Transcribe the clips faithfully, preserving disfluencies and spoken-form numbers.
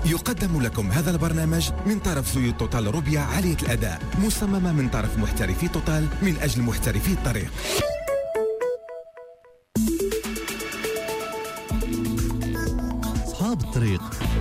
يقدم لكم هذا البرنامج من طرف زيوت توتال روبيا عالية الأداء، مصممة من طرف محترفي توتال من أجل محترفي الطريق. أصحاب الطريق.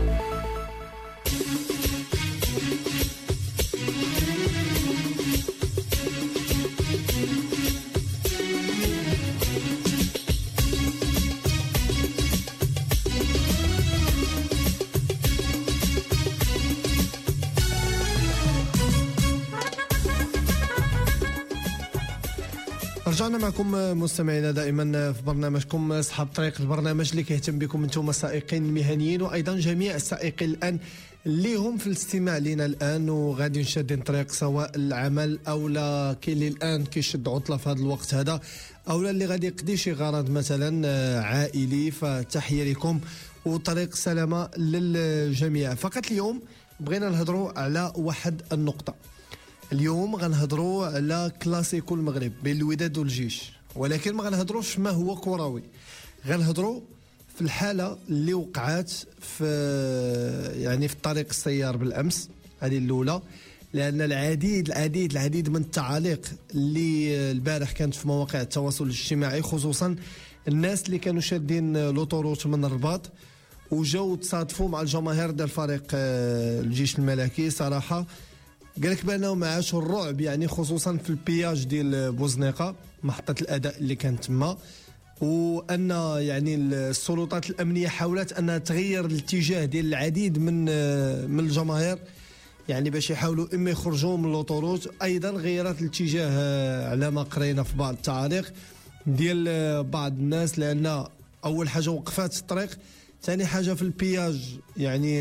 رجعنا معكم مستمعينا دائما في برنامجكم اصحاب الطريق، البرنامج اللي كيهتم بكم انتم السائقين المهنيين وايضا جميع السائقين الان اللي هم في الاستماع لنا الان وغادي شادين طريق سواء العمل او لا كاين اللي الان كيشد عطله في هذا الوقت هذا او لا اللي غادي يقضي شي غرض مثلا عائلي. فتحيه لكم وطريق سلامه للجميع. فقط اليوم بغينا نهضروا على واحد النقطه. اليوم غنهضروا على كلاسيكو المغرب بين الوداد والجيش، ولكن ما غنهضروش ما هو كروي، غنهضروا في الحاله اللي وقعات في يعني في الطريق السيار بالامس. هذه الاولى، لان العديد العديد العديد من التعاليق اللي البارح كانت في مواقع التواصل الاجتماعي، خصوصا الناس اللي كانوا شادين لوطوروت من الرباط وجاو تصادفوا مع الجماهير ديال فريق الجيش الملكي. صراحه قال لك بانهم عاشوا الرعب، يعني خصوصا في البياج ديال بوزنيقه محطه الاداء اللي كانت تما، وان يعني السلطات الامنيه حاولت انها تغير الاتجاه ديال العديد من من الجماهير، يعني باش يحاولوا اما يخرجوا من لوطوروت. ايضا غيرت الاتجاه على ما قرينا في بعض التعاليق ديال بعض الناس، لان اول حاجه وقفات الطريق، ثاني حاجه في البياج يعني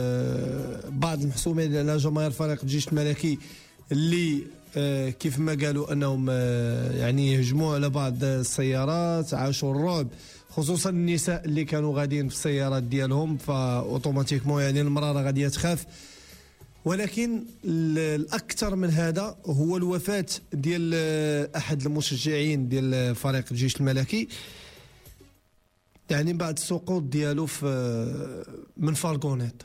بعض المحسومين على جماهير فريق الجيش الملكي اللي كيف ما قالوا انهم يعني يهجموا على بعض السيارات، عاشوا الرعب خصوصا النساء اللي كانوا غاديين في السيارات ديالهم، فاوتوماتيكمون يعني المراه غاديه تخاف. ولكن الاكثر من هذا هو الوفاه ديال احد المشجعين ديال فريق الجيش الملكي، يعني بعد السقوط ديالو في من فالكونيت.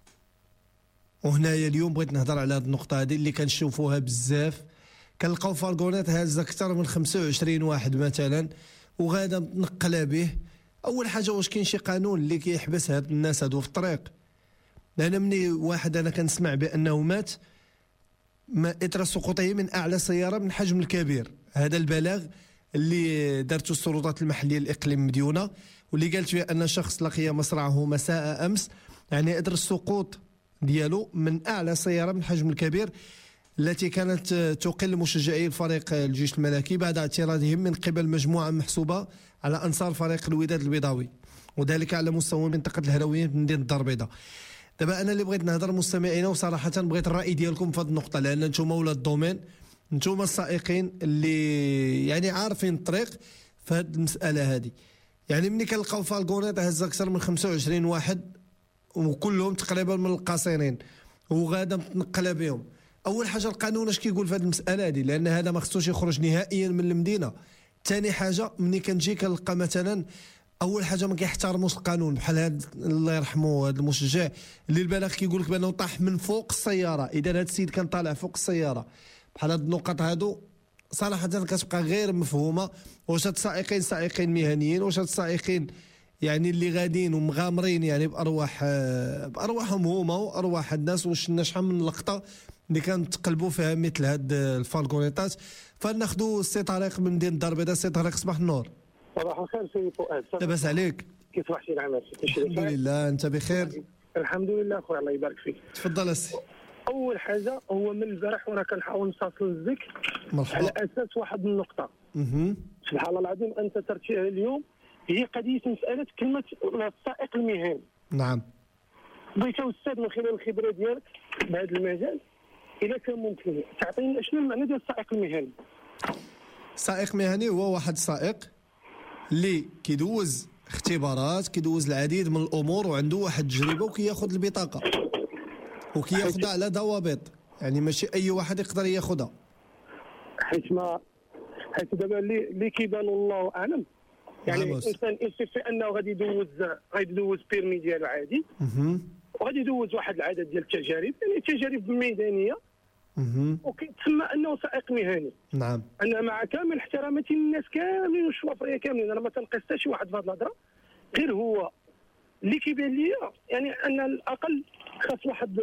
وهنايا اليوم بغيت نهضر على هذه النقطه هذه اللي كنشوفوها بزاف. كنلقاو فالكونيت هاز اكثر من خمسة وعشرين واحد مثلا وغادا نقلا به. اول حاجه واش كاين شي قانون اللي كيحبس هاد الناس هادو في الطريق؟ لان مني واحد انا كنسمع بانه مات ما اثر سقوطه من اعلى سياره من حجم الكبير. هذا البلاغ اللي دارته السلطات المحليه الاقليم مديونه، واللي قالت فيها ان شخص لقي مصرعه مساء امس، يعني اثر السقوط ديالو من اعلى سياره من حجم الكبير التي كانت تقل مشجعي الفريق الجيش الملكي بعد اعتراضهم من قبل مجموعه محسوبه على انصار فريق الوداد البيضاوي، وذلك على مستوى منطقه الهرويين في مدينه الدار البيضاء. دابا انا اللي بغيت نهضر مستمعينا، وصراحه بغيت الراي ديالكم في هذه النقطه، لان انتم ولاد الدومين، انتم السائقين اللي يعني عارفين الطريق في هذه المساله هذه. يعني ملي كنلقاو فالكونيت هز اكثر من خمسة وعشرين واحد وكلهم تقريبا من القاصرين وغادا متنقله بهم، اول حاجه القانون اش كيقول في هذه المساله هذه؟ لان هذا ما خصوش يخرج نهائيا من المدينه. ثاني حاجه ملي كنجي كنلقى مثلا اول حاجه ما كيحترموش القانون، بحال هذا الله يرحمه هذا المشجع اللي البلاغ كيقول لك بانه طاح من فوق السياره. اذا هذا السيد كان طالع فوق السياره بحال هاد النقط هادو صراحه كتبقى غير مفهومه. واش هاد السائقين سائقين مهنيين؟ واش هاد السائقين يعني اللي غاديين ومغامرين يعني بارواح بارواحهم هما وارواح الناس؟ واش شنا شحال من لقطه اللي كانت تقلبوا فيها مثل هاد الفالكونيطات؟ فناخذوا السي طارق من مدينه الدار البيضاء. السي طارق صباح النور. صباح الخير سي فؤاد. لاباس عليك؟ كيف صباحتي العمل؟ الحمد لله، انت بخير؟ الحمد لله خويا الله يبارك فيك. تفضل السي. اول حاجه هو من البارح وانا كنحاول نتصل الذكر على اساس واحد النقطه. اها سبحان الله العظيم انت ترتيها اليوم هي قضيه مساله كلمه السائق المهني. نعم. بغيت استاذ من خلال الخبره ديالك بهذا المجال اذا كان ممكن تعطينا شنو المعنى ديال السائق المهني؟ السائق المهني هو واحد السائق اللي كيدوز اختبارات، كيدوز العديد من الامور وعنده واحد التجربه وكياخذ البطاقه وكياخذها على ضوابط، يعني ماشي اي واحد يقدر ياخذها. حيت ما حيت دابا اللي اللي كيبان الله اعلم يعني الانسان يستفي انه غادي يدوز غادي يدوز بيرمي ديالو عادي. اها وغادي يدوز واحد العدد ديال التجارب، يعني تجارب ميدانيه، وكيتسمى انه سائق مهني. نعم. انا مع كامل احتراماتي للناس كاملين والشوافريه كاملين، انا ما تنقص حتى شي واحد في هذه الهضره، غير هو اللي كيبان ليا يعني ان على الاقل خاص واحد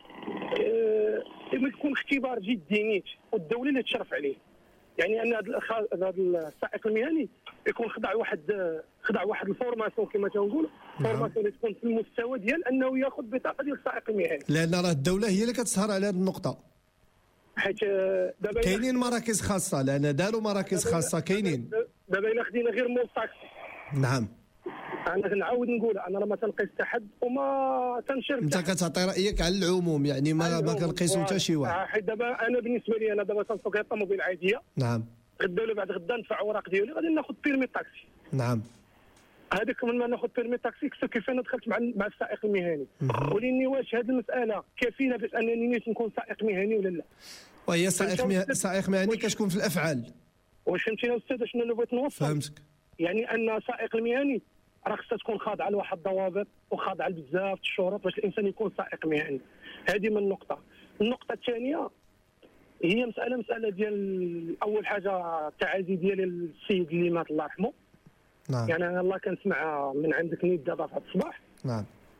آه يكون اختبار جدي نيت والدوله اللي تشرف عليه. يعني ان هذا السائق المهني يكون خضع واحد خضع واحد الفورماسيون كما تنقولوا، فورماسيون اللي تكون في المستوى ديال انه ياخذ بطاقه ديال السائق المهني. لان راه الدوله هي اللي كتسهر على هذه النقطه، حيت دابا كاينين مراكز خاصه، لان داروا مراكز خاصه كاينين. دابا الا خدينا غير مول طاكسي. نعم. انا كنعاود نقول انا راه ما تنقيس حتى حد وما تنشر. انت كتعطي رايك على العموم، يعني ما ما كنقيسو حتى شي واحد. حيت دابا انا بالنسبه لي انا دابا تنسوق الطوموبيل عاديه. نعم. غدا ولا بعد غدا ندفع اوراق ديالي غادي ناخذ بيرمي طاكسي. نعم. هذاك من ما ناخذ بيرمي طاكسي كيف انا دخلت مع مع السائق المهني، ولاني واش هذه المساله كافينا باش انني نكون سائق مهني ولا لا. وهي سائق مه... سائق مهني كتكون في الافعال. واش فهمتينا استاذ شنو اللي بغيت نوصل؟ فهمتك. يعني ان السائق المهني راه خصها تكون خاضعه لواحد الضوابط وخاضعه لبزاف الشروط باش الانسان يكون سائق مهني. هذه من النقطه. النقطه الثانيه هي مساله مساله ديال اول حاجه التعازي ديالي للسيد اللي مات الله يرحمه. نعم. يعني انا الله كنسمع من عندك نيت دابا في هذا الصباح. نعم.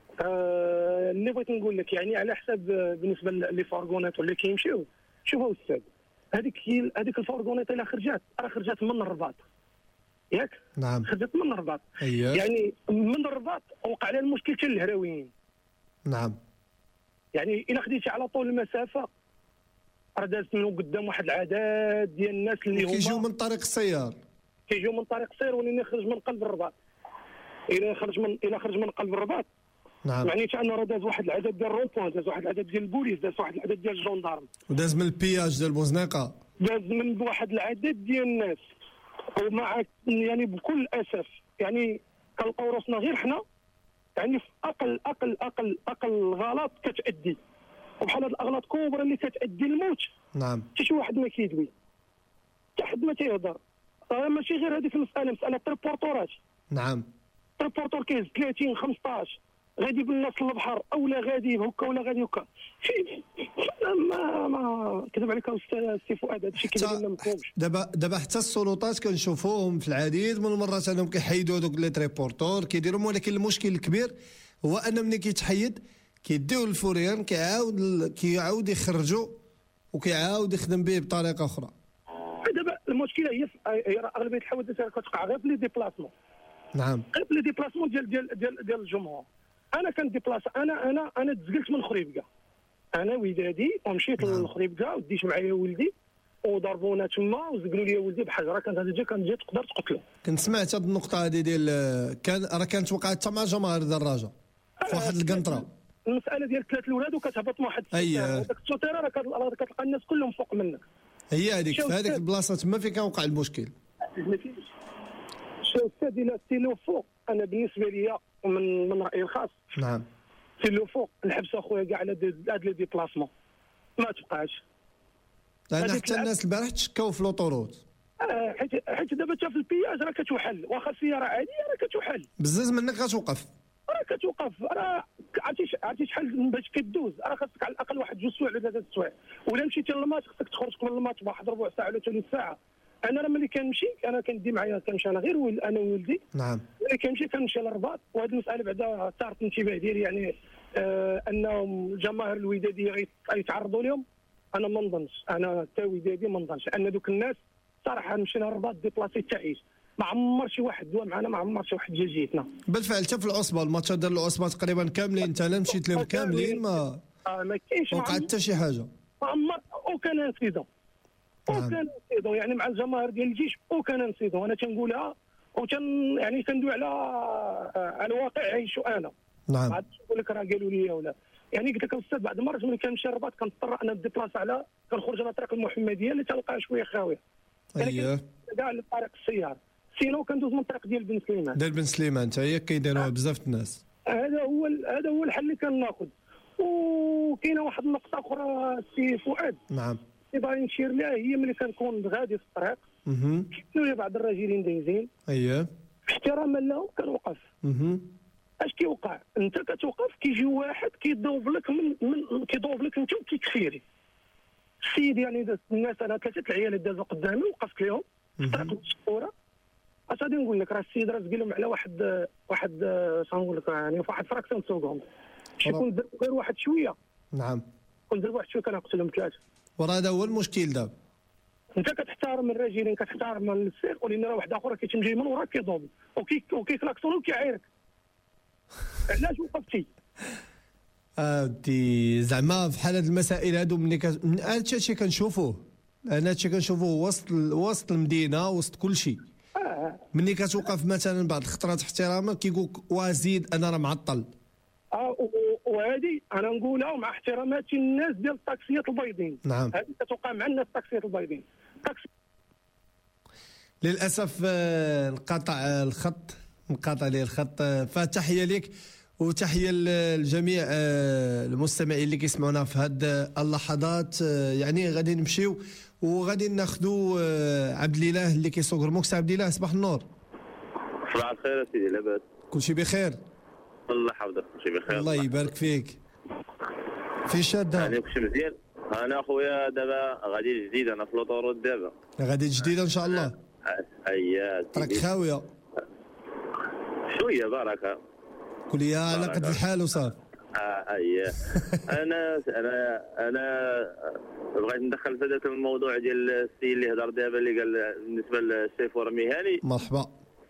آه اللي بغيت نقول لك يعني على حساب بالنسبه لي فورغونيت اللي كيمشيو، شوفوا استاذ هذيك هذيك الفورغونيت اللي خرجت راه خرجت من الرباط ياك؟ نعم. خرجت من الرباط. أيه. يعني من الرباط وقع على المشكل حتى الهراويين. نعم. يعني الا خديتي على طول المسافه راه دازت من قدام واحد العدد ديال الناس اللي هما كيجيو من طريق السيار، كيجيو من طريق السير ولين يخرج من قلب الرباط. الى خرج من الى خرج من قلب الرباط. نعم. معنيتها انه راه داز واحد العدد ديال الروبوان، داز واحد العدد ديال البوليس، داز واحد العدد ديال الجندارم، وداز من البياج ديال بوزنيقه، داز من واحد العدد ديال الناس. ومع يعني بكل اسف يعني كنلقاو راسنا غير حنا يعني في اقل اقل اقل اقل غلط كتادي، وبحال هاد الاغلاط كبرى اللي كتادي للموت. نعم. حتى شي واحد ما كيدوي، حتى حد ما تيهضر. راه ماشي غير هذيك المساله، مساله تريبورتورات. نعم. تريبورتور كيهز ثلاثين خمسطاش غادي بالناس للبحر اولا غادي هكا ولا غادي هكا. ما ما كذب عليك استاذ سي فؤاد، هذا الشيء كيدير لنا مفهومش. دابا دابا حتى السلطات كنشوفوهم في العديد من المرات انهم كيحيدوا هذوك لي تريبورتور كيديرهم، ولكن المشكل الكبير هو ان ملي كيتحيد كيديو الفوريان كيعاود كيعاود يخرجوا وكيعاود يخدم به بطريقه اخرى. دابا المشكله هي هي اغلبيه الحوادث كتوقع غير في لي ديبلاسمون. نعم. غير في لي ديبلاسمون ديال ديال ديال ديال الجمهور. انا كنديبلاس انا انا انا تزقلت من خريبكا، انا ودادي ومشيت للخريبكا وديت معايا ولدي وضربونا تما وزقلوا لي ولدي بحجره، كانت هذه كانت جات تقدر تقتلو. كنت سمعت هذه النقطه هذه ديال كان راه كانت وقعت حتى مع جماهير الدراجه في واحد القنطره. المساله ديال ثلاث الاولاد وكتهبط من واحد السوتيره، هذاك السوتيره راه كتلقى الناس كلهم فوق منك. هي هذيك في هذيك البلاصه تما فين كان وقع المشكل. شوف استاذ الى سيلو فوق، انا بالنسبه لي ومن من رايي الخاص نعم سيلو فوق الحبس اخويا كاع على هاد لي ديبلاسمون ما تبقاش. لان حتى الناس البارح تشكاو في لوطوروت. آه حيت حيت دابا حتى في البياج راه كتوحل، واخا السياره عاديه راه كتوحل بزز منك غتوقف، راه كتوقف. راه عرفتي عرفتي شحال باش كدوز، راه خاصك على الاقل واحد جوج سوايع ولا ثلاثه سوايع. ولا مشيتي للماتش خاصك تخرج قبل الماتش بواحد ربع ساعه ولا ثلث ساعه. انا راه ملي كنمشي انا كندي معايا كنمشي انا غير ول... انا وولدي. نعم. ملي كنمشي كنمشي للرباط، وهذه المساله بعدا ثارت الانتباه ديالي يعني آه انهم الجماهير الوداديه غيتعرضوا لهم. انا ما نظنش، انا حتى ودادي ما نظنش ان دوك الناس صراحه مشينا للرباط ديبلاسي تعيش. ما عمر شي واحد دوا معنا، ما عمر شي واحد جا جيتنا. بالفعل حتى في العصبه الماتشات ديال العصبه تقريبا كاملين انت لا مشيت لهم كاملين ما اه ما كاينش وقع حتى شي حاجه. ما عمر او كان انسيدون او كان انسيدون يعني مع الجماهير ديال الجيش او كان انسيدون. انا تنقولها وتن يعني كندوي على على واقع عايشوا انا. نعم. ما عرفتش نقول لك راه قالوا لي ولا يعني قلت لك استاذ بعض المرات ملي كنمشي للرباط كنضطر انا نديبلاص على كنخرج على الطريق المحمديه اللي تلقاها شويه خاويه. اييه كاع لطريق السيار سينو كندوز من الطريق ديال بن سليمان. ديال بن سليمان حتى هي كيديروها بزاف الناس. هذا هو هذا هو الحل اللي كناخذ. وكاينه واحد النقطه اخرى سي فؤاد. نعم. اللي باغي نشير لها هي ملي كنكون غادي في الطريق اها كاينوا بعض الراجلين دايزين اييه احتراما لهم كنوقف. اها اش كيوقع؟ انت كتوقف كيجي واحد كيضوب لك من, من كيضوب لك انت وكيكفيري. السيد يعني الناس انا ثلاثه العيال اللي دازوا قدامي وقفت لهم في الطريق المسكوره. اش غادي نقول لك؟ راه السيد راه زقلهم على واحد واحد شنقول لك يعني في واحد فراكسيون سكوند. شي كون درت غير واحد شويه. نعم. كون درت واحد شويه كنقتلهم ثلاثه. وراه هذا هو المشكل دابا. انت كتحترم الراجلين كتحترم السير ولكن راه واحد اخر كيتم جاي من وراك كيضوب وكي وكيكلاكسون وكيعايرك. علاش وقفتي؟ ادي زعما بحال هاد المسائل هادو ملي كت... من هادشي كنشوفوه انا هادشي كنشوفوه وسط وسط المدينه وسط كل شيء. اه ملي كتوقف مثلا بعض الخطرات احترامك كيقولك وازيد انا راه معطل. اه وهذه انا نقولها مع احتراماتي الناس ديال الطاكسيات البيضين. نعم. هذه كتوقع مع الناس الطاكسيات البيضين. طاكسي للاسف انقطع الخط انقطع لي الخط. فتحيه لك وتحيه لجميع المستمعين اللي كيسمعونا في هاد اللحظات. يعني غادي نمشيو وغادي ناخذوا عبد الاله اللي كيسوق رموكس. عبد الاله صباح النور. صباح الخير سيدي. لاباس؟ كلشي بخير؟ الله يحفظك. كلشي بخير الله يبارك فيك. في شاده يعني كلشي مزيان. انا خويا دابا غادي جديد انا في لوطوروت دابا غادي جديده ان شاء الله. اييه راك خاويه شويه بركه قول لي على قد الحال وصافي. اه اييه انا انا انا بغيت ندخل في هذاك الموضوع ديال السي اللي هضر دابا اللي قال بالنسبه للشيفور المهني. مرحبا.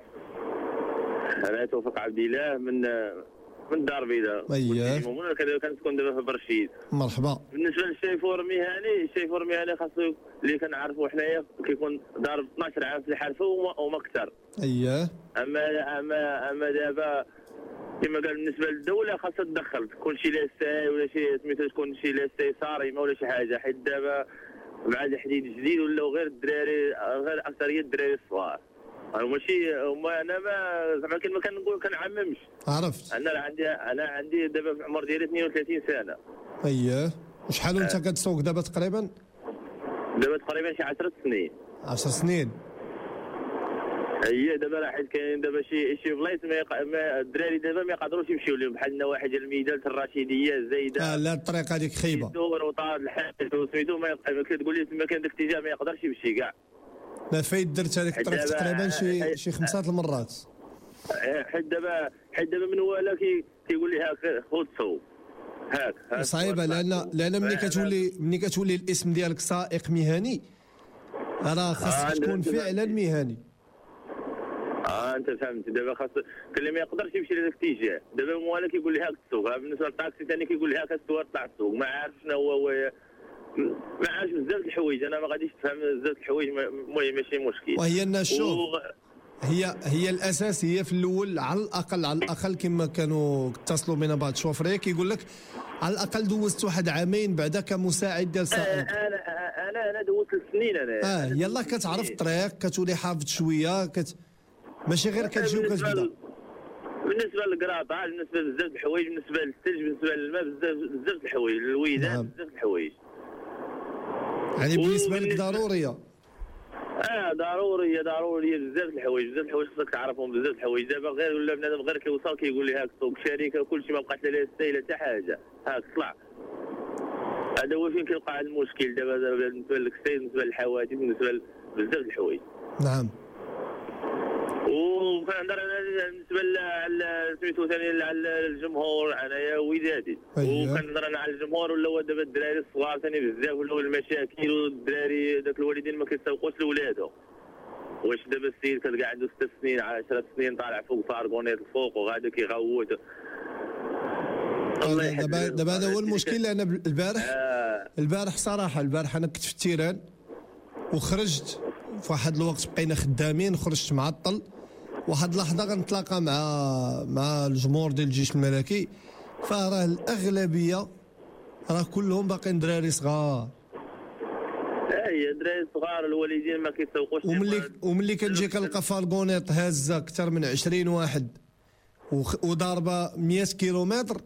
انا توفيق عبد الاله من من الدار البيضاء. اييه كنسكن دابا في برشيد. مرحبا. بالنسبه للشيفور المهني الشيفور المهني خاصو اللي كنعرفوا حنايا كيكون ضارب اثناش عام في الحرفه وما اكثر. اييه اما اما اما دابا كما قال بالنسبه للدوله خاصها تدخل تكون شي لاستاي ولا شي سميتو تكون شي لاستاي صارمه ولا شي حاجه. حيت دابا مع الحديد الجديد ولاو غير الدراري غير اكثريه الدراري الصغار. ماشي هما انا ما زعما كما كنقول كنعممش. عرفت. انا عندي انا عندي دابا في العمر ديالي اثنين وثلاثين سنه. اييه وشحال وانت كتسوق دابا تقريبا؟ دابا تقريبا شي عشر سنين. عشر سنين. هي دابا راه حيت كاين دابا شي شي بلايص ما الدراري دابا ما يقدروش يمشيو لهم بحال النواحي ديال الميدان الرشيديه الزايده. اه لا الطريق هذيك خايبه. الدور وطاد الحاج وسميتو ما كتقول لي تما كان داك الاتجاه ما يقدرش يمشي كاع. ما فايد درت هذيك الطريق تقريبا شي شي خمسة المرات. حيت دابا حيت دابا من ولا كي كيقول لي هاك خذ صوب هاك. صعيبه لان لان ملي كتولي ملي كتولي الاسم ديالك سائق مهني راه خاصك تكون فعلا مهني. اه انت فهمت. دابا خاص كل ما يقدرش يمشي لهذاك الاتجاه. دابا مولا كيقول لي هاك السوق. بالنسبه للطاكسي ثاني كيقول لي هاك السوار طلع السوق. ما عارف شنو هو هو ما عارفش بزاف د الحوايج. انا ما غاديش تفهم بزاف د الحوايج. المهم ماشي مشكل. وهي الناس شوف و... هي هي الاساس هي في الاول على الاقل على الاقل كما كانوا اتصلوا بنا بعض الشوفريه كيقول لك على الاقل دوزت واحد عامين بعدا كمساعد ديال سائق. انا انا انا دوزت سنين انا. اه يلا كتعرف الطريق كتولي حافظ شويه كت ماشي غير كتجي وكتبدا. بالنسبه للقراطه بالنسبه لبزاف د الحوايج بالنسبه للثلج بالنسبه للماء بزاف بزاف د الحوايج الويدان. نعم. بزاف د الحوايج يعني بالنسبه لك ضروريه. اه ضروريه ضروريه بزاف د الحوايج بزاف د الحوايج خصك تعرفهم بزاف د الحوايج. دابا غير ولا بنادم غير كيوصل كيقول لي هاك سوق شركه وكلشي ما بقات لا سايله حتى حاجه هاك طلع. هذا هو فين كيوقع هذا المشكل دابا بالنسبه للكسيد بالنسبه للحوادث بالنسبه لبزاف د الحوايج. نعم. وكنهضر انا بالنسبه سميتو ثاني على الجمهور انايا ودادي. أيوة. وكنهضر انا على الجمهور ولاو دابا الدراري الصغار ثاني بزاف ولاو المشاكل والدراري داك الوالدين ما كيسوقوش لولادهم. واش دابا السيد كتلقى عنده ست سنين عشر سنين طالع فوق فارغونيت الفوق وغادا كيغوت. دابا دابا هذا هو المشكل. لان البارح آه. البارح صراحه البارح انا كنت في التيران وخرجت في واحد الوقت بقينا خدامين خرجت معطل. واحد اللحظه غنتلاقى مع مع الجمهور ديال الجيش الملكي فراه الاغلبيه راه كلهم باقيين دراري صغار. اي دراري صغار الوالدين ما كيسوقوش. وملي وملي كنجي كنلقى فالغونيط هازه اكثر من عشرين واحد وضاربه مية كيلومتر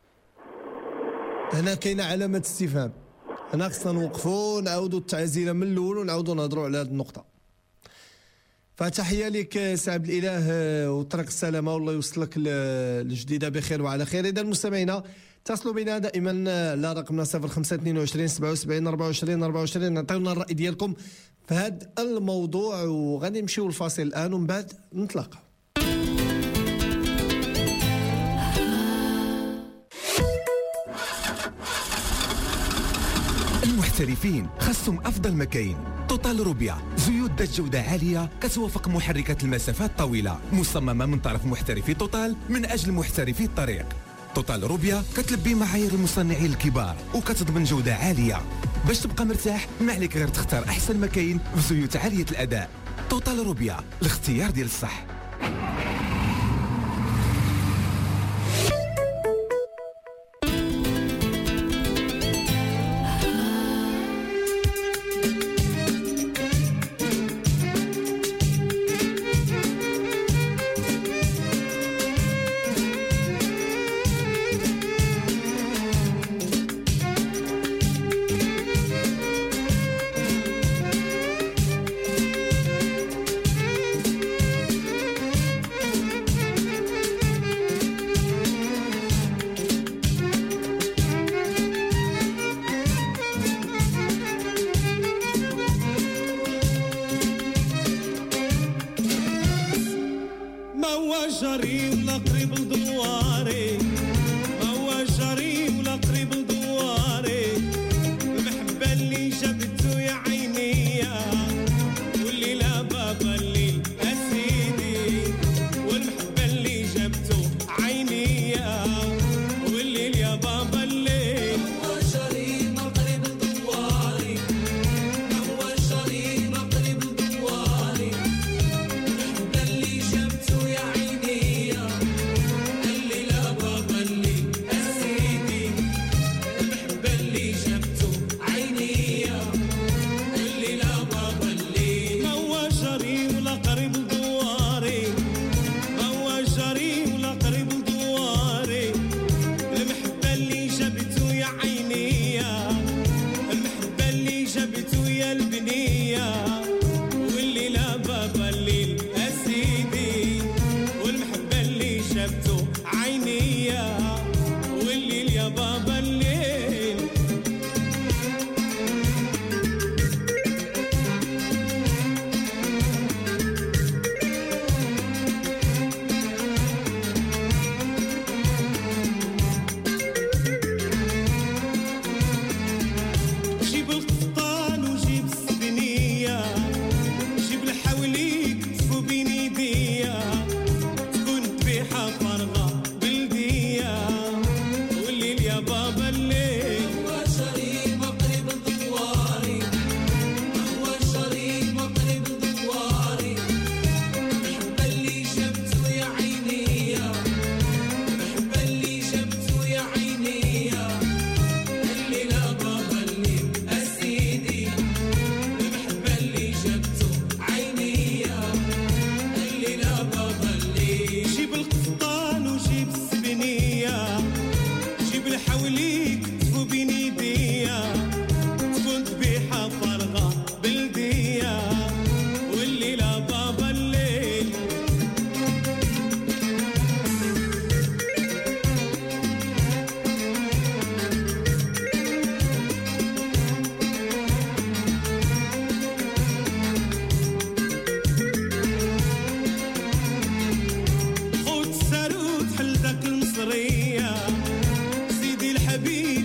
هنا كاينه علامه استفهام. هنا خصنا نوقفوا نعاودوا التعزيله من الاول ونعاودوا نهضروا على هذه النقطه. فتحية لك سعد الإله وطريق السلامة، والله يوصلك الجديدة بخير وعلى خير. إذا المستمعين اتصلوا بنا دائما على رقمنا صفر خمسة اثنين وعشرين سبعة وسبعين أربعة وعشرين أربعة وعشرين، نعطيونا الرأي ديالكم في هذا الموضوع، وغادي نمشيو الفاصل الآن ومن بعد نتلاقى. المحترفين خاصهم أفضل مكاين. توتال روبيا زيوت ذات جودة عالية كتوافق محركات المسافات الطويلة، مصممة من طرف محترفي توتال من أجل محترفي الطريق. توتال روبيا كتلبي معايير المصنعين الكبار وكتضمن جودة عالية. باش تبقى مرتاح ما عليك غير تختار أحسن مكاين بزيوت عالية الأداء. توتال روبيا، الاختيار ديال الصح. حبيب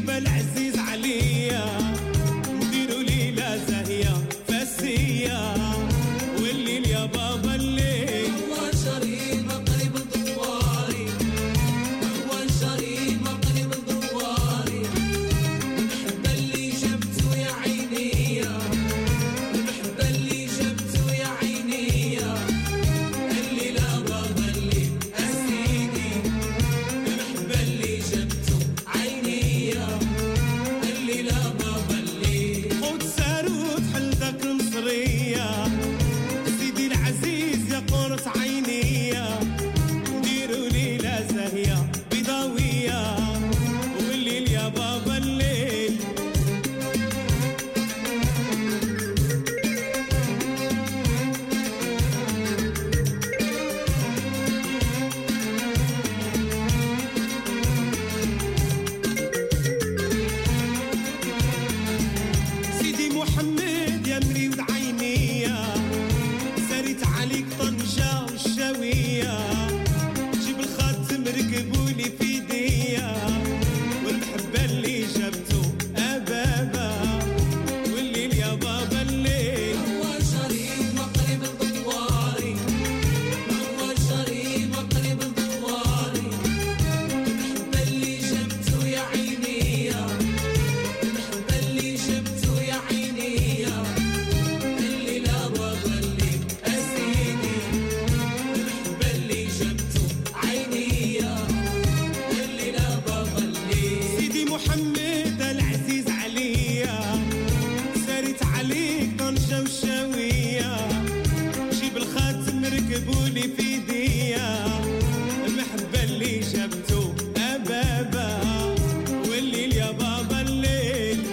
محمد العزيز عليا سارت عليك طنجة وشاوية جيب الخاتم ركبولي في ايديا المحبة اللي جبتو أبابا والليل يا بابا الليل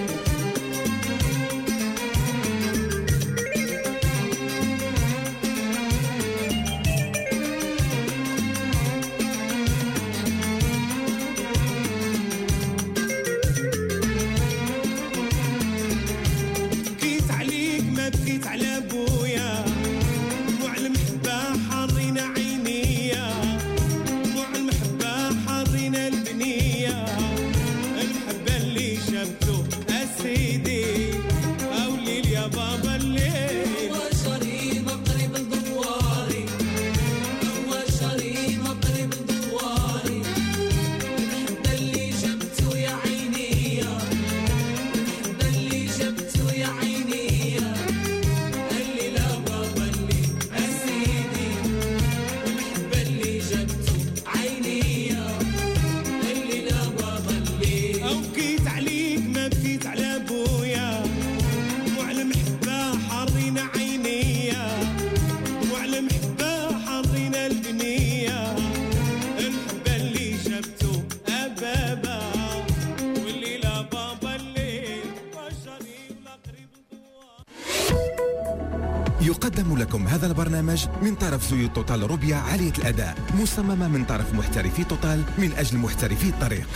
بكيت عليك ما بكيت على ابويا مو على المحبة حارينا عينيا مو على المحبة حارينا البنية المحبة اللي جبتو أسيدي أو الليل يا بابا الليل هو شري مقرب الدواري هو شري مقرب الدواري المحبة اللي جبتو يا عيني المحبة اللي جبتو يا عيني اللي لا بابا اللي أسيدي المحبة اللي جبتو عيني اللي لا بابا اللي أو بكيت عليك ما بكيت على أبويا مو على محبة حارينا عينيا مو على محبة حارينا البنية المحبة اللي جبتو أبابا واللي لا بابا الليل بشري ولا قريب الضوء. يقدم لكم هذا البرنامج من طرف زيوت توتال روبيا عالية الأداء مصممة من طرف محترفي توتال من أجل محترفي الطريق.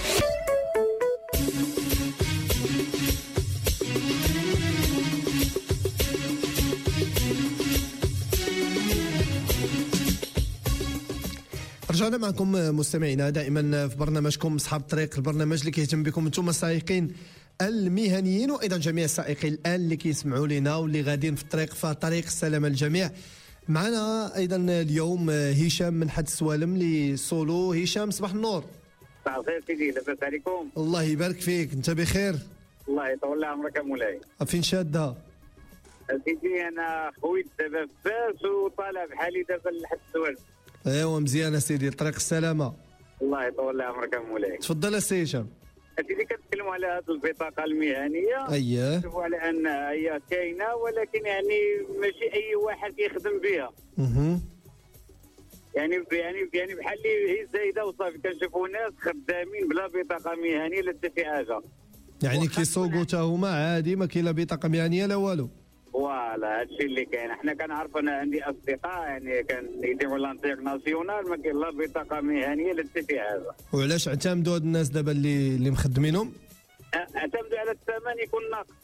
رجعنا معكم مستمعينا دائما في برنامجكم اصحاب الطريق، البرنامج اللي كيهتم بكم انتم السائقين المهنيين وايضا جميع السائقين الان اللي كيسمعوا لنا واللي غاديين في الطريق فطريق السلامه للجميع. معنا ايضا اليوم هشام من حد السوالم اللي سولو. هشام صباح النور. صباح الخير سيدي، لاباس عليكم؟ الله يبارك فيك، انت بخير؟ الله يطول عمرك يا مولاي. فين شادها؟ سيدي انا خويت دابا في فاس وطالع بحالي دابا لحد السوالف. ايوا مزيان سيدي، طريق السلامه. الله يطول عمرك يا مولاي. تفضل سي هشام. سيدي كنتكلموا على هذه البطاقه المهنيه. اييه. نشوفوا على انها هي كاينه ولكن يعني ماشي اي واحد كيخدم بها. اها. يعني يعني يعني بحال اللي هي زايده وصافي. كنشوفوا ناس خدامين بلا بطاقه مهنيه لا حتى شي حاجه. يعني كيسوقوا حتى هما عادي ما كاين لا بطاقه مهنيه لا والو. فوالا هادشي اللي كاين. حنا كنعرف انا عندي اصدقاء يعني كان يديروا لانترناسيونال ما كاين لا بطاقه مهنيه لا حتى شي حاجه. وعلاش اعتمدوا هاد الناس دابا اللي اللي مخدمينهم؟ اعتمدوا على الثمن يكون ناقص.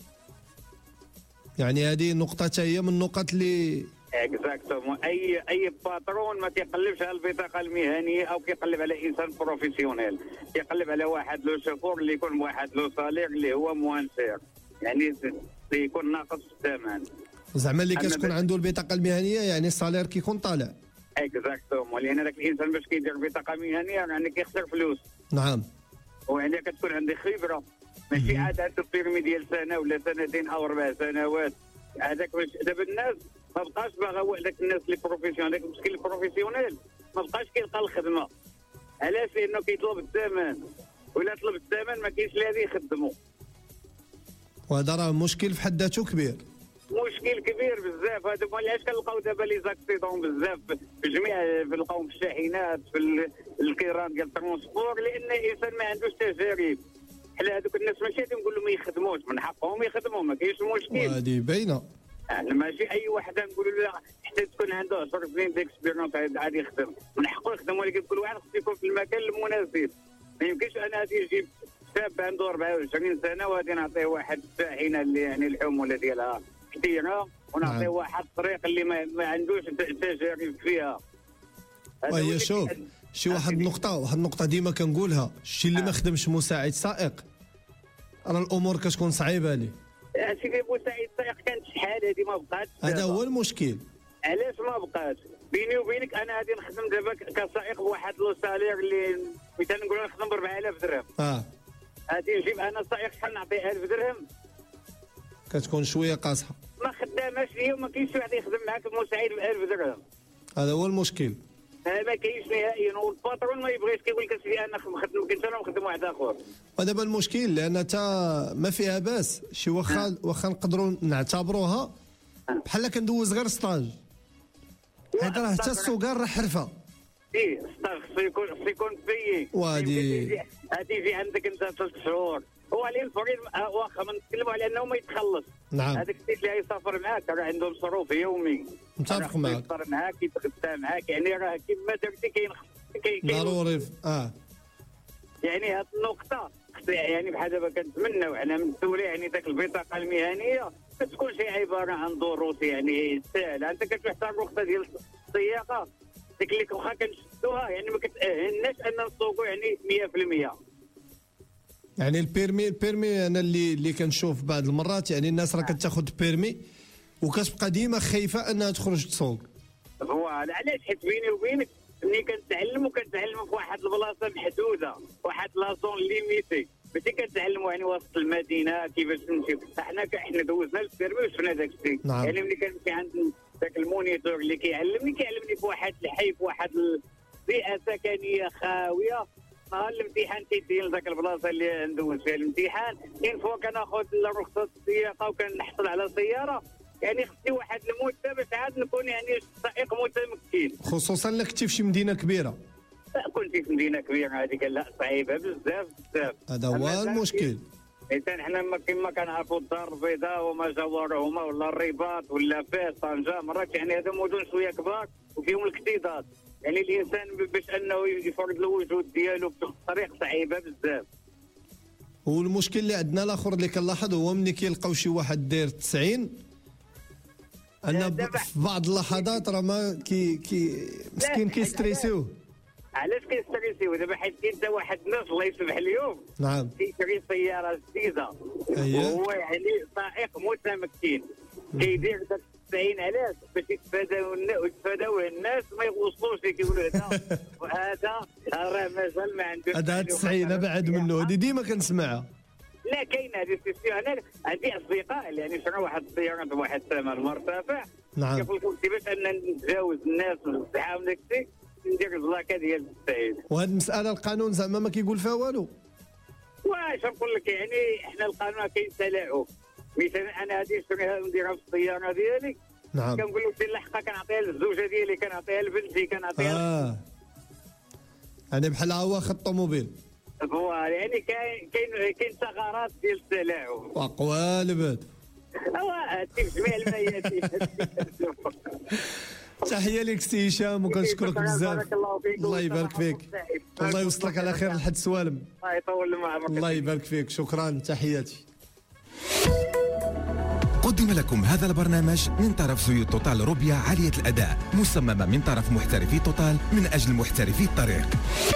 يعني هذه نقطه حتى هي من النقط اللي اكزاكتومون. اي اي باترون ما كيقلبش على البطاقه المهنيه او كيقلب على انسان بروفيسيونيل، كيقلب على واحد لو شوفور اللي يكون واحد لو صالير اللي هو موانسير، يعني اللي يكون ناقص في الثمن. زعما اللي كتكون عنده البطاقه المهنيه يعني الصالير كيكون طالع. اكزاكتومون، لان هذاك الانسان باش كيدير بطاقه مهنيه يعني كيخسر فلوس. نعم. وعندك كتكون عندي خبره، ماشي عاد عنده بيرمي ديال سنه ولا سنتين او اربع سنوات. هذاك باش دابا الناس ما بقاش باغا هذاك الناس اللي بروفيسيونيل، هذاك المسكين البروفيسيونيل ما بقاش كيلقى الخدمه. علاش؟ لانه كيطلب الثمن، ولا طلب الثمن ما كاينش اللي غادي يخدموا. وهذا راه مشكل في حد ذاته كبير. مشكل كبير بزاف. هذا علاش كنلقاو دابا لي زاكسيدون بزاف في جميع كنلقاوهم في الشاحنات في الكيران ديال الترونسبور، لان الانسان ما عندوش تجارب. حنا هذوك الناس ماشي غادي نقول لهم ما يخدموش، من حقهم يخدموا ما كاينش مشكل. وهذه باينه. يعني ماشي اي واحد نقولوا له حتى تكون عنده عشر سنين ديكسبيرونس عادي يخدم، من حقه يخدم، ولكن كل واحد خصو يكون في المكان المناسب. ما يمكنش انا غادي نجيب شاب عنده أربعة وعشرين سنه وغادي نعطيه واحد الشاحنه اللي يعني الحموله ديالها كثيره ونعطيه نعم. واحد الطريق اللي ما, ما عندوش تجارب فيها. وهي شوف شي واحد النقطه واحد النقطه ديما كنقولها، الشيء اللي ما خدمش مساعد سائق راه الامور كتكون صعيبه ليه. سيدي مساعد سائق كانت شحال هذه ما بقاتش. هذا هو المشكل. علاش ما بقاش؟ بيني وبينك انا غادي نخدم دابا كسائق بواحد لو سالير اللي مثلا نقول نخدم ب أربعة آلاف درهم. اه غادي نجيب انا سائق شحال نعطيه ألف درهم؟ كتكون شويه قاصحه. ما خداماش ليا وما كاينش واحد يخدم معاك مساعد ب ألف درهم. هذا هو المشكل. ما كاينش نهائيا، والباترون ما يبغيش كيقول لك اسيدي انا خدم كنت انا نخدم واحد اخر. ودابا المشكل لان تا ما فيها باس شي واخا واخا نقدروا نعتبروها بحال كندوز غير ستاج، حيت راه حتى السوكان راه حرفه. ايه ستاج خصو يكون خصو يكون في وادي هادي في عندك انت ثلاث شهور، هو عليه الفريق واخا ما نتكلموا على انه ما يتخلص. نعم. هذاك السيد اللي يسافر معاك راه عنده مصروف يومي، متفق معك، يسافر معاك يتغدى معاك، يعني راه كيما درتي كاين كاين ضروري اه يعني هاد النقطه يعني بحال دابا كنتمناو على من الدوله يعني ذاك البطاقه المهنيه ما تكونش عباره عن دروس يعني سهله، انت كتحتاج الرخصه ديال السياقه ديك اللي واخا كنشدوها يعني ما كتاهلناش ان نسوقوا يعني مية في المية. يعني البيرمي البيرمي انا اللي اللي كنشوف بعض المرات يعني الناس راه كتاخذ بيرمي وكتبقى ديما خايفه انها تخرج تسوق. فوالا علاش؟ حيت بيني وبينك ملي كنتعلم وكنتعلم في واحد البلاصه محدوده، واحد لا زون ليميتي، ماشي كنتعلموا يعني وسط المدينه كيفاش نمشيو. حنا حنا دوزنا البيرمي وشفنا داك الشيء. نعم. يعني ملي كنمشي عند ذاك المونيتور اللي كيعلمني كيعلمني في واحد الحي في واحد البيئه سكنيه خاويه. نهار الامتحان كيدير ذاك البلاصه اللي ندوز فيها الامتحان، كاين فوق كناخذ رخصه السياقه وكنحصل على سياره، يعني خصني واحد المده باش عاد نكون يعني سائق متمكن. خصوصا الا كنتي في شي مدينه كبيره. كنت في مدينه كبيره هذيك لا صعيبه بزاف بزاف. هذا هو المشكل. حتى حنا كما كنعرفوا الدار البيضاء وما جاورهما ولا الرباط ولا فاس طنجه، مرات يعني هذا مدن شويه كبار وفيهم الاكتظاظ، يعني الانسان باش انه يفرض الوجود ديالو في الطريق صعيبه بزاف. والمشكل اللي عندنا الاخر اللي كنلاحظ هو ملي كيلقاو شي واحد داير تسعين ان في بعض اللحظات راه ما كي كي مسكين كيستريسيوه. علاش كيستريسيو دابا؟ حيت كاين حتى واحد الناس الله يسمح اليوم نعم كيشري سياره جديده وهو يعني سائق متمكن كيدير داك تسعين علاش؟ باش يتفاداو يتفاداو الناس ما يوصلوش كيقولوا هذا وهذا راه مازال ما عندوش. هذا تسعين ابعد منه، هذه ديما كنسمعها. لا كاين هذه السيستم. انا عندي اصدقاء يعني شراو واحد السياره بواحد الثمن مرتفع. نعم. كيقول لك باش ان نتجاوز الناس ونتعاون داك الشيء ندير البلاكه ديال التسعين. وهذه المساله القانون زعما ما كيقول فيها والو. واش نقول لك يعني احنا القانون كاين تلاعب. مثلا انا هذه نشريها ونديرها في السياره ديالي. نعم. كنقول له سير لحقها كنعطيها للزوجه ديالي كنعطيها لبنتي كنعطيها. اه يعني بحال هو واخد الطوموبيل. فوالا يعني كاين كاين كاين ثغرات ديال التلاعب. وقوالب هذا. اوا في جميع الميادين. تحيه لك سي هشام وكنشكرك بزاف. الله يبارك فيك. الله يوصلك على خير لحد سوالم. الله يطول مع عمرك. الله يبارك فيك، شكرا، تحياتي. قدم لكم هذا البرنامج من طرف زيوت توتال روبيا عالية الأداء، مصممة من طرف محترفي توتال من أجل محترفي الطريق.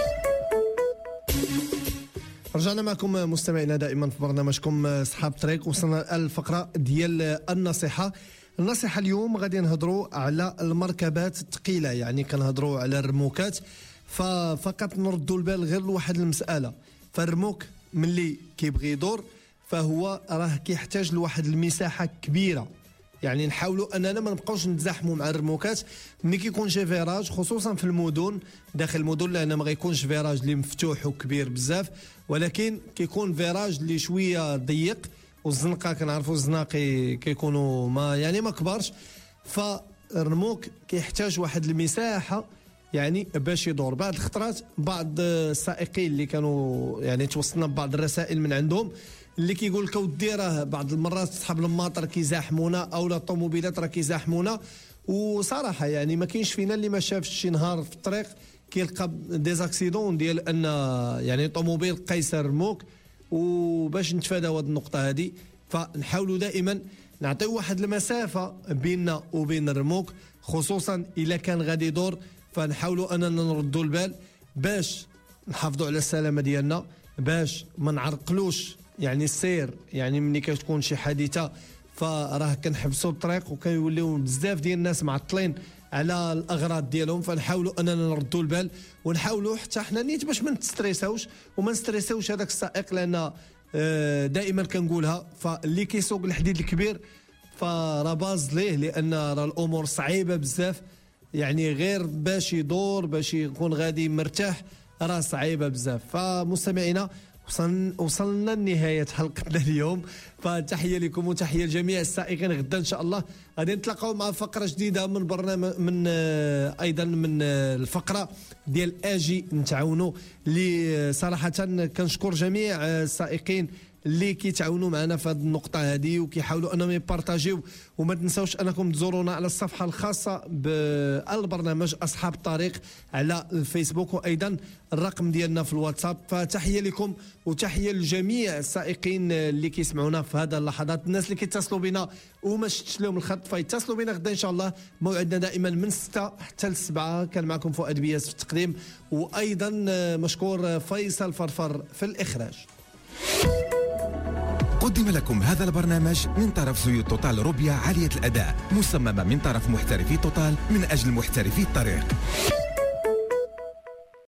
رجعنا معكم مستمعينا دائما في برنامجكم اصحاب طريق. وصلنا الفقره ديال النصيحه. النصيحه اليوم غادي نهضروا على المركبات الثقيله، يعني كنهضروا على الرموكات. ففقط نردوا البال غير لواحد المساله، فالرموك ملي كيبغي يدور فهو راه كيحتاج لواحد المساحه كبيره، يعني نحاولوا اننا ما نبقاوش نتزاحموا مع الرموكات ملي كيكون شي فيراج، خصوصا في المدن داخل المدن، لان ما غيكونش فيراج اللي مفتوح وكبير بزاف، ولكن كيكون فيراج اللي شويه ضيق، والزنقه كنعرفوا الزناقي كيكونوا ما يعني ما كبرش. فالرموك كيحتاج واحد المساحه يعني باش يدور. بعض الخطرات بعض السائقين اللي كانوا يعني توصلنا ببعض الرسائل من عندهم اللي كيقول لك ودي راه بعض المرات اصحاب الماطر كيزاحمونا او لا الطوموبيلات راه كيزاحمونا. وصراحه يعني ما كاينش فينا اللي ما شافش شي نهار في الطريق كيلقى ديزاكسيدون ديال ان يعني طوموبيل قيصر رموك. وباش نتفاداو هذه النقطه هذه فنحاولوا دائما نعطيو واحد المسافه بيننا وبين الرموك، خصوصا الا كان غادي يدور، فنحاولوا اننا نردوا البال باش نحافظوا على السلامه ديالنا، باش ما نعرقلوش يعني السير. يعني ملي كتكون شي حادثه فراه كنحبسوا الطريق وكيوليو بزاف ديال الناس معطلين على الاغراض ديالهم. فنحاولوا اننا نردوا البال ونحاولوا حتى حنا نيت باش ما نستريساوش وما نستريساوش هذاك السائق، لان دائما كنقولها فاللي كيسوق الحديد الكبير فراه باز ليه، لان راه الامور صعيبه بزاف. يعني غير باش يدور باش يكون غادي مرتاح راه صعيبه بزاف. فمستمعينا وصلنا وصلنا لنهايه حلقتنا اليوم، فتحيه لكم وتحيه لجميع السائقين. غدا ان شاء الله غادي نتلاقاو مع فقره جديده من برنامج من آه ايضا من آه الفقره ديال اجي نتعاونوا، اللي صراحه كنشكر جميع آه السائقين اللي كيتعاونوا معنا في هذه النقطه هذه وكيحاولوا انهم يبارطاجيو. وما تنساوش انكم تزورونا على الصفحه الخاصه بالبرنامج اصحاب الطريق على الفيسبوك، وايضا الرقم ديالنا في الواتساب. فتحيه لكم وتحيه لجميع السائقين اللي كيسمعونا في هذه اللحظات. الناس اللي كيتصلوا بنا وما شفتش لهم الخط فيتصلوا بنا غدا ان شاء الله. موعدنا دائما من ستة حتى لسبعة. كان معكم فؤاد بياس في التقديم، وايضا مشكور فيصل فرفر في الاخراج. قدم لكم هذا البرنامج من طرف زيوت توتال روبيا عالية الأداء، مصممة من طرف محترفي توتال من أجل محترفي الطريق.